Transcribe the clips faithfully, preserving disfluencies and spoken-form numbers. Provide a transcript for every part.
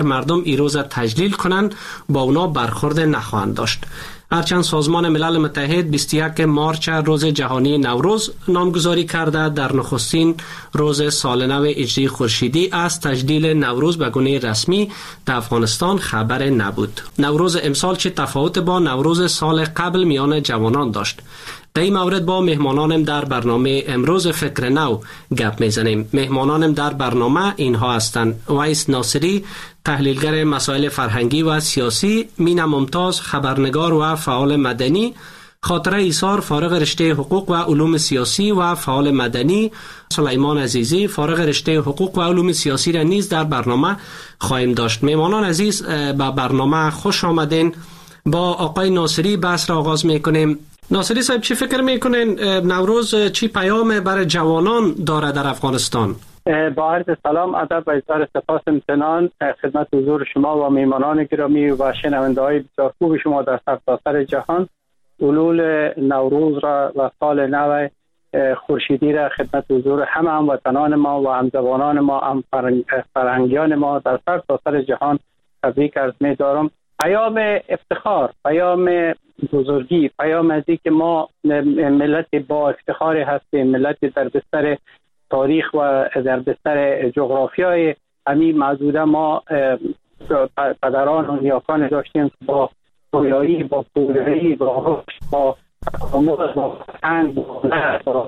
مردم این روز تجلیل کنند با اونا برخورد نخواهند داشت. هرچند سازمان ملل متحد بیست و یک مارچ روز جهانی نوروز نامگذاری کرده، در نخستین روز سال نو هجری خورشیدی از تجلیل نوروز به گونه رسمی در افغانستان خبر نبود. نوروز امسال چه تفاوت با نوروز سال قبل میان جوانان داشت؟ در این مورد با مهمانانم در برنامه امروز فکر نو گپ میزنیم. مهمانانم در برنامه اینها هستند: ویس ناصری، تحلیلگر مسائل فرهنگی و سیاسی، مینا ممتاز، خبرنگار و فعال مدنی، خاطره ایثار، فارغ رشته حقوق و علوم سیاسی و فعال مدنی، سلیمان عزیزی، فارغ رشته حقوق و علوم سیاسی را نیز در برنامه خواهیم داشت. مهمانان عزیز، به برنامه خوش آمدین. با آقای ناصری بحث را آغاز میکنیم. ناصری صاحب، چی فکر میکنین نوروز چی پیام برای جوانان داره در افغانستان؟ با عرض سلام، ادب و اظهار سپاس امتنان خدمت حضور شما و میهمانان گرامی و شنونده های بسیار خوب شما در سرتاسر جهان. حلول نوروز را و سال نو خورشیدی را خدمت حضور همه هموطنان ما و همزبانان ما، هم فرهنگیان ما در سرتاسر جهان تبریک عرض می‌دارم. پیام افتخار، پیام بزرگی، پیام از اینکه ما ملت با افتخار هستیم، ملت در بستر تاریخ و در بستر جغرافیای همین موجوده ما پدران و نیاکان داشتیم با پویایی، با پویایی، با رشد، با تکامل، با فرهنگ، با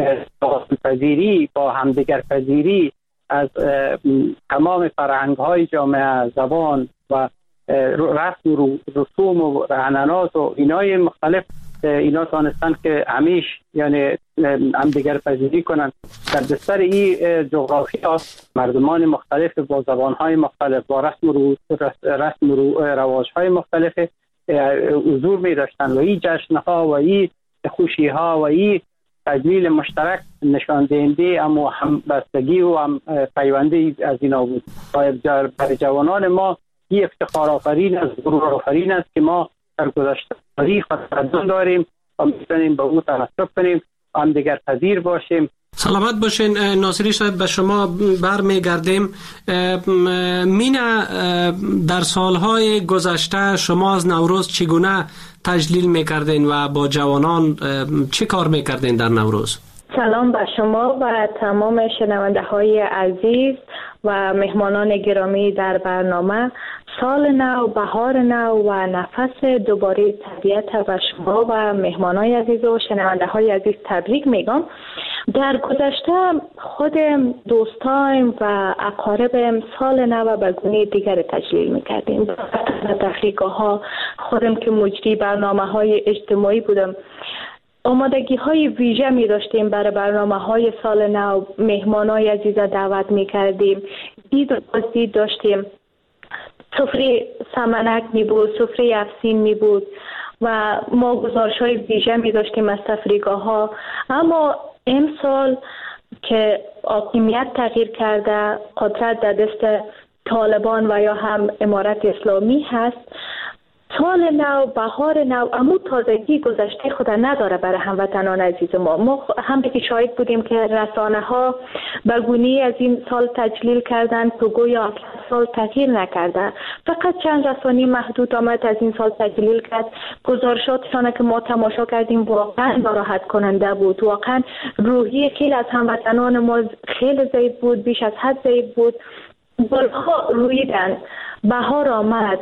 پذیری، با همدیگر پذیری از تمام فرهنگ‌های جامعه، زبان و رسم و رسوم و رهننات و اینای مختلف، اینا تانستن که همیش یعنی هم دیگر پذیری کنن. در بستر این جغرافیا مردمان مختلف با زبانهای مختلف، با رسم و رسم و رواجهای مختلف حضور می داشتن و این جشنها و این خوشیها و این تجمیل مشترک نشان دهنده اما همبستگی و هم پیوندی از اینا بود. برای جوانان ما این افتخار آفرین است، غرور آفرین است که ما در گذشته تاریخ و تمدن داریم و میتونیم به اون تمسک کنیم، هم دیگر پذیر باشیم. سلامت باشین. ناصری صاحب، به شما برمیگردیم. مینا، در سالهای گذشته شما از نوروز چگونه تجلیل میکردین و با جوانان چی کار میکردین در نوروز؟ سلام به شما و تمام شنونده های عزیز و مهمانان گرامی در برنامه. سال نو، بهار نو و نفس دوباره طبیعت و شما و مهمانای عزیز و شنونده های عزیز تبریک میگم. در گذشته خود دوستایم و اقاربم سال نو به گونه دیگر تجلیل میکردیم. در تفریحگاه ها خودم که مجری برنامه های اجتماعی بودم، آمادگی های ویژه می داشتیم برای برنامه های سال نو. مهمانای عزیز دعوت می کردیم، دید و بازدید داشتیم، سفره سمنک می بود، سفره افسین می بود و ما گزارش های ویژه می داشتیم از تفریحگاه ها. اما امسال که حاکمیت تغییر کرده، قدرت در دست طالبان و یا هم امارت اسلامی هست، سال نو، بهار نو اما تازگی گذشته خود نداره برای هموطنان عزیز ما. ما هم به شاهد بودیم که رسانه ها به گونه‌ای از این سال تجلیل کردن که گویا سال تغییر نکرده. فقط چند رسانه محدود آمد از این سال تجلیل کرد. گزارشاتشان که ما تماشا کردیم واقعا ناراحت کننده بود. واقعا روحی خیلی از هموطنان ما خیلی ضعیف بود، بیش از حد ضعیف بود. گلها رویدن، بهار آمد،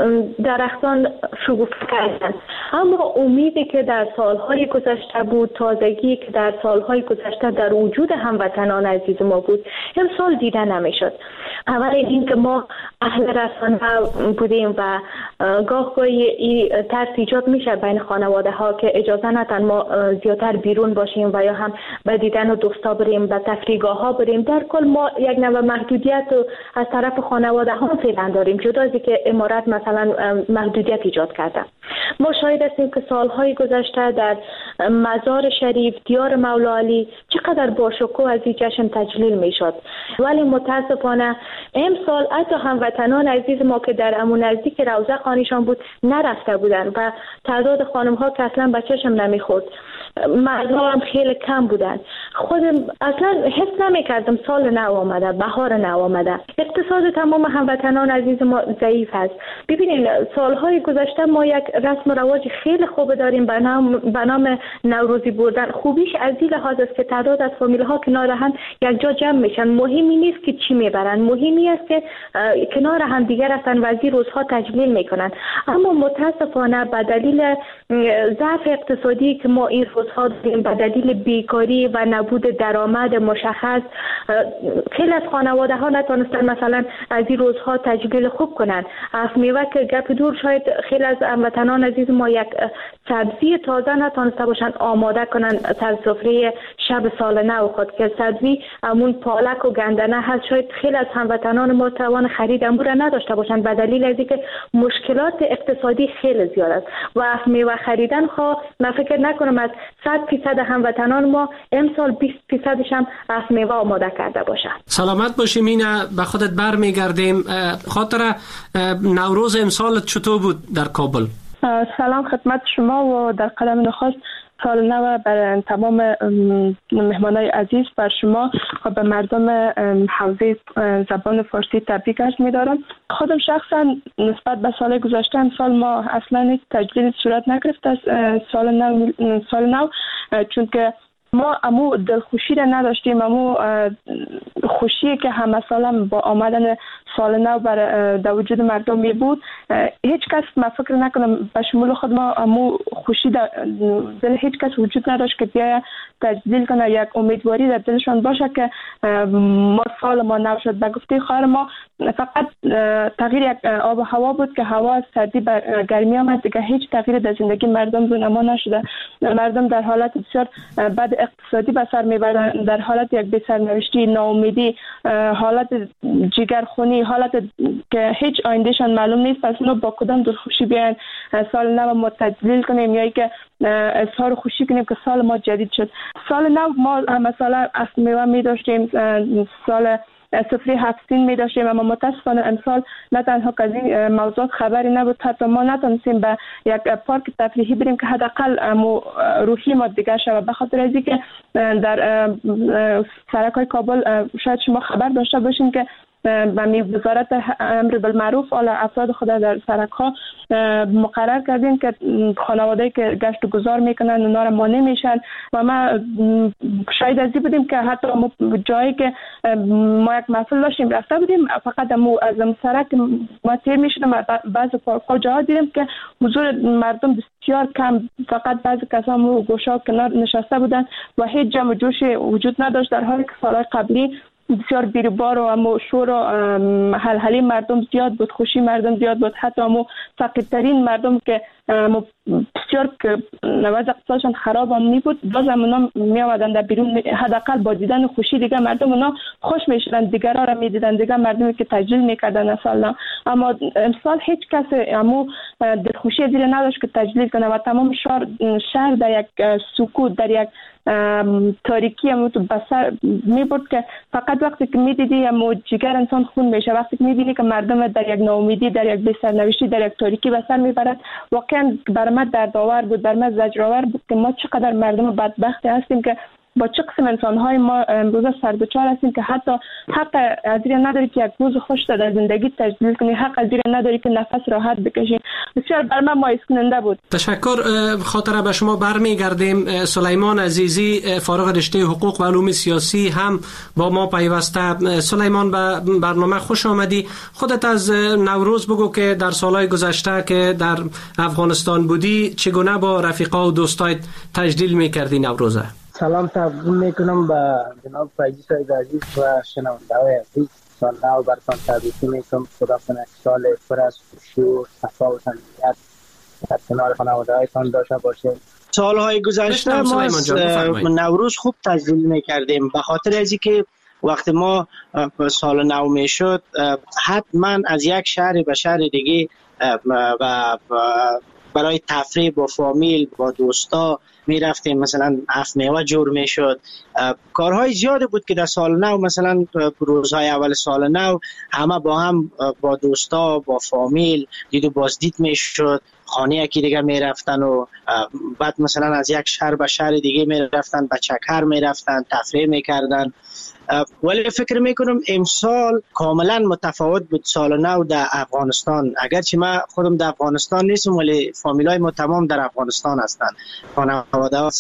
درختان شکوفه کردند، اما امیدی که در سالهای گذشته بود، تازگی که در سالهای گذشته در وجود هموطنان عزیز ما بود، امسال دیده نمیشد. اول این که ما اهل رسانه بودیم و گاه گاهی این ترس ایجاد میشه بین خانواده ها که اجازه ندن ما زیادتر بیرون باشیم و یا هم به دیدن و دوستا بریم، به تفریحگاه ها بریم. در کل ما یک نوع محدودیت از طرف خانواده ها فعلا داریم، جدا از اینکه امارت مثلا محدودیت ایجاد کرده. ما شاهد هستیم که سالهای گذشته در مزار شریف دیار مولا علی چقدر باشکوه از این جشن تجلیل می شد، ولی متاسفانه امسال حتی هموطنان عزیز ما که در امون نزدیک روضه خانیشان بود نرفته بودن و تعداد خانم ها که اصلا به چشم نمی خورد، مردم هم خیلی کم بودن. خودم اصلا حس نمی کردم سال نو آمده، بهار نو آمده. اقتصاد تمام هموطنان عزیز ما ضعیف است. ببینید سالهای گذشته ما یک رسم و رواج خیلی خوب داریم به نام به نام نوروزی بردن. خوبیش از این لحاظ است که تعداد از فامیل ها کنار هم یک جا جمع میشن. مهمی نیست که چی میبرن، مهمی است که کنار هم دیگر هستن و از این روزها تجلیل میکنن. اما متاسفانه به دلیل ضعف اقتصادی که ما این روزها داریم، به دلیل بیکاری و نبود درآمد مشخص، خیلی از خانواده ها نتونستن مثلا از این روزها تجلیل خوب کنن. از میوه که گپ دور، شاید خیلی از هموطنان عزیز ما یک سبزی تازه نتونسته باشن آماده کنن سر سفره شب سال نو خود، که سبزی همون پالک و گندنه هست. شاید خیلی از هموطنان ما توان خرید امور نداشته باشن به دلیل از اینکه مشکلات اقتصادی خیلی زیاد است و از میوه خریدن خو من فکر نکنم از صد درصد هموطنان ما امسال بیست درصدش هم از میوه آماده کرده باشه. سلامت باشی مینا، به خودت برمیگردیم. خاطر نوروز امسال چطور بود در کابل؟ سلام خدمت شما و در قدم نخست سال نو بر تمام مهمانای عزیز، بر شما و به مردم حوزه زبان فارسی تبریک عرض می‌دارم. خودم شخصا نسبت به سال گذشته امسال ما اصلا تجلیل صورت نگرفت از سال نو سال نو چون که ما امو دلخوشی را نداشتیم، امو خوشی که همه سالم با آمدن سال نو بر در وجود مردم می بود. هیچ کس ما فکر نکنم به شمول خود ما امو خوشی در دل هیچ کس وجود نداشت که بیاید تجلیل کنه، یک امیدواری در دلشان باشه که ما سال ما نو شد. به گفته خواهر ما فقط تغییر یک آب و هوا بود که هوا سردی به گرمی آمد، دیگه هیچ تغییر در زندگی مردم رو نما نشده. مردم در حالت بسیار بد اقتصادی به سر میبردن، در حالت یک بی‌سرنوشتی، ناامیدی، حالت جگرخونی، حالت که هیچ آیندهشان معلوم نیست. پس ما با کدام دلخوشی بیاین سال نو ما تجلیل کنیم یا ای که اظهار خوشی کنیم که سال ما جدید شد. سال نو ما مثلا از میوه می داشتیم، سال سفره هفتین می داشتیم، اما متاسفانه امسال نه تنها که از این موضوعات خبری نبود، حتی ما نتونستیم به یک پارک تفریحی بریم که حداقل روحی ما دیگر شود. به خاطر از اینکه در سرک‌های کابل شاید شما خبر داشته باشین که با وزارت امر بالمعروف اعلی افراد خود در سرک‌ها مقرر کردیم که خانواده‌ای که گشت و گذار میکنن اونا را مانع میشن و ما شاید از این بودیم که حتی جایی که ما یک محفل داشتیم رفته بودیم، فقط از سرک ما تیر میشدیم و بعض پارک‌ها جاها دیدیم که حضور مردم بسیار کم، فقط بعضی کسان رو گوشه کنار نشسته بودن و هیچ جمع و جوش وجود نداشت، در حالی که سالهای قبلی بسیار بیروبار و امو شور و حلحلی مردم زیاد بود، خوشی مردم زیاد بود. حتی امو فقیرترین مردم که بسیار که وضع اقتصادشان خراب هم نی بود، باز هم اونا می آمدن در بیرون، حداقل با دیدن خوشی دیگه مردم اونا خوش می شدن، دیگرها را می دیدن، دیگه مردمی که تجلیل می کردن اصلا. اما امسال هیچ کس امو دلخوشی زیر نداشت که تجلیل کنه و تمام شهر شهر در یک سکوت، در یک تاریکی هم تو بسر می بود که فقط وقتی که می دیدی امو جگر انسان خون میشه، وقتی که می بینی که مردم در یک ناامیدی، در یک بی‌سرنوشتی، در یک تاریکی بسر می برد. واقعا بر من دردآور بود، بر من زجرآور بود که ما چقدر مردم بدبختی هستیم که با چه قسم انسان‌های ما امروز سردچار هستیم که حتی حق از این نداری که یک روز خوش در زندگی تجلیل کنی، حق از این نداری که نفس راحت بکشی. بسیار بر من مایوس کننده بود. تشکر. خاطره به شما برمیگردیم. سلیمان عزیزی، فارغ رشته حقوق و علوم سیاسی، هم با ما پیوسته. سلیمان، به برنامه خوش آمدی. خودت از نوروز بگو که در سالهای گذشته که در افغانستان بودی چگونه با رفیقا و دوستایت تجلیل می‌کردی نوروزه؟ سلام تقدیم میکنم به جناب فیضی صاحب عزیز و شنونده های عزیز. سال نو براتون تبریک میگم. خدا کنه سال پر از خوشی و صفا و صمیمیت در کنار خانواده هایتان داشته باشید. سالهای گذشته ما نوروز خوب تجلیل میکردیم، به خاطر از اینکه وقتی ما سال نو میشد حتما از یک شهر به شهر دیگه و برای تفریح با فامیل با دوستا می رفتیم، مثلا هفت میوه جور می شد. کارهای زیادی بود که در سال نو، مثلا روزهای اول سال نو همه با هم با دوستا با فامیل دید و بازدید می شد، خانه یکی دیگه می رفتن و بعد مثلا از یک شهر به شهر دیگه می رفتن، به چکر می رفتن، تفریح می کردن. ولی فکر میکنم امسال کاملا متفاوت بود سال نو در افغانستان. اگرچه من خودم در افغانستان نیستم ولی فامیلای ما تمام در افغانستان هستند. خانواده ها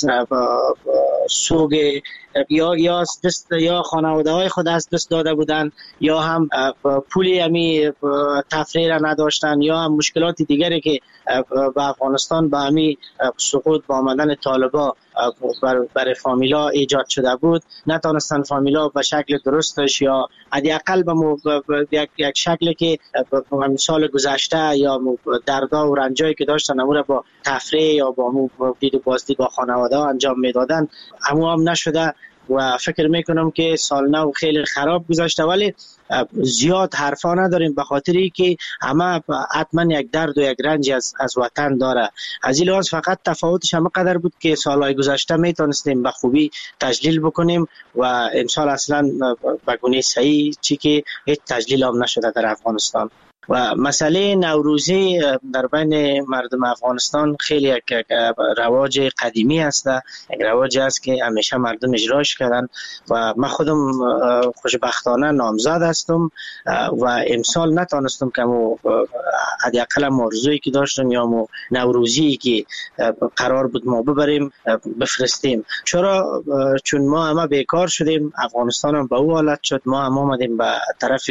سوگ یا یا دست یا خانواده های خود از دست داده بودند، یا هم پولی همی تفریح را نداشتن، یا هم مشکلات دیگری که به افغانستان با همی سقوط با آمدن طالبا برای بر فامیلا ایجاد شده بود، نتونستن فامیلا به شکل درستش یا حداقل به یک یک شکلی که سال گذشته یا دردا و رنجایی که داشتن امور با تفریح یا با دید و بازدید با خانواده ها انجام میدادن همو هم نشده. و فکر میکنم که سال نو خیلی خراب گذشته، ولی زیاد حرفا نداریم به خاطری که همه حتما یک درد و یک رنج از, از وطن داره. از این لحاظ فقط تفاوتش همه قدر بود که سالهای گذشته میتونستیم به خوبی تجلیل بکنیم و امسال اصلا به گونه صحیح چی که هیچ تجلیل هم نشده در افغانستان. و مسئله نوروزی در بین مردم افغانستان خیلی یک رواج قدیمی است، یک رواج است که همیشه مردم اجراش کردن و من خودم خوشبختانه نامزد هستم و امسال نتونستم که مو حداقل موضوعی که داشتم یا مو نوروزی که قرار بود ما ببریم بفرستیم. چرا؟ چون ما همه بیکار شدیم، افغانستان هم به او حالت شد، ما هم آمدیم به طرف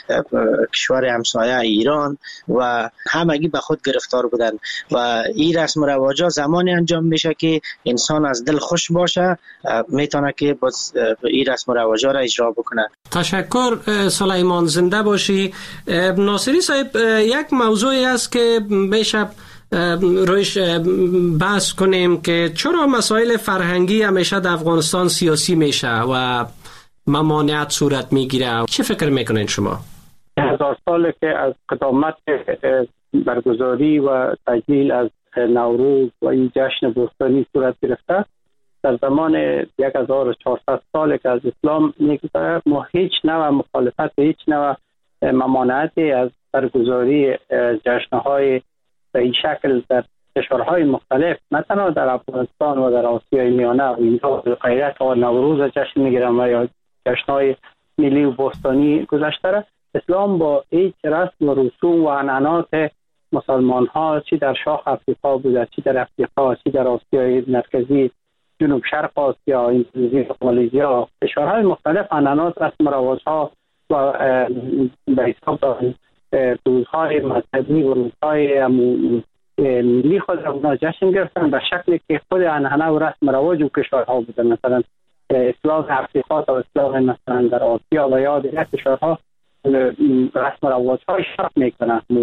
کشور همسایه ایران و همگی به خود گرفتار بودن و این رسم و رواجا زمانی انجام میشه که انسان از دل خوش باشه میتونه که باز این رسم و رواجا را اجرا بکنه. تشکر سلیمان، زنده باشی. ناصری صاحب، یک موضوعی است که میشه رویش بحث کنیم که چرا مسائل فرهنگی همیشه در افغانستان سیاسی میشه و ممانعت صورت میگیره. چه فکر میکنین شما؟ هزار ساله که از قدامت برگزاری و تجلیل از نوروز و این جشن بوستانی صورت گرفته، در زمان یک هزار و چهارصد ساله که از اسلام میگذره، ما هیچ نوع مخالفت و هیچ نوع ممانعتی از برگزاری جشنهای به این شکل در کشورهای مختلف، نه تنها در افغانستان و در آسیای میانه و اینجا غیرت و نوروز جشن میگیرن و یا جشنهای ملی و بوستانی گذشته، اسلام با هیچ رسم و رسوم و عنعنات مسلمان ها، چی در شاخ افریقا بوده، چی در افریقا، چی در آسیای مرکزی، جنوب شرق آسیا، اندونزی، مالزیا، کشورهای مختلف عنعنات، رسم و رواج ها و به حساب روزهای مذهبی و روزهای ملی خود را اونا جشن گرفتن به شکلی که خود عنعنه و رسم و رواج و کشورها بوده. مثلا اسلام افریقا تا اسلام مثلا در آسیا و یا دیگر کشورها رسم و رواج های شرط میکنن.